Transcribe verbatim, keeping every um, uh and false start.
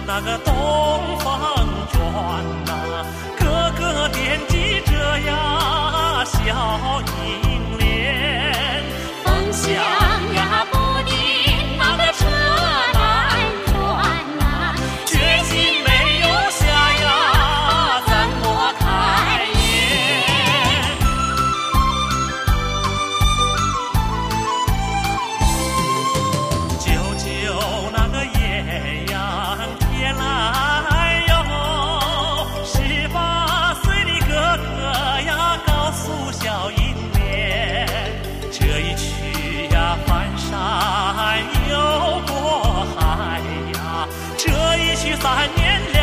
那个东方转呐，个个惦记着呀小银莲。 风响呀不停，那个车来转呐， 决心没有下呀，怎么开言？舅舅那个艳阳天来哟，十八岁的哥哥呀告诉小银莲，这一去呀翻山又过海呀，这一去三年。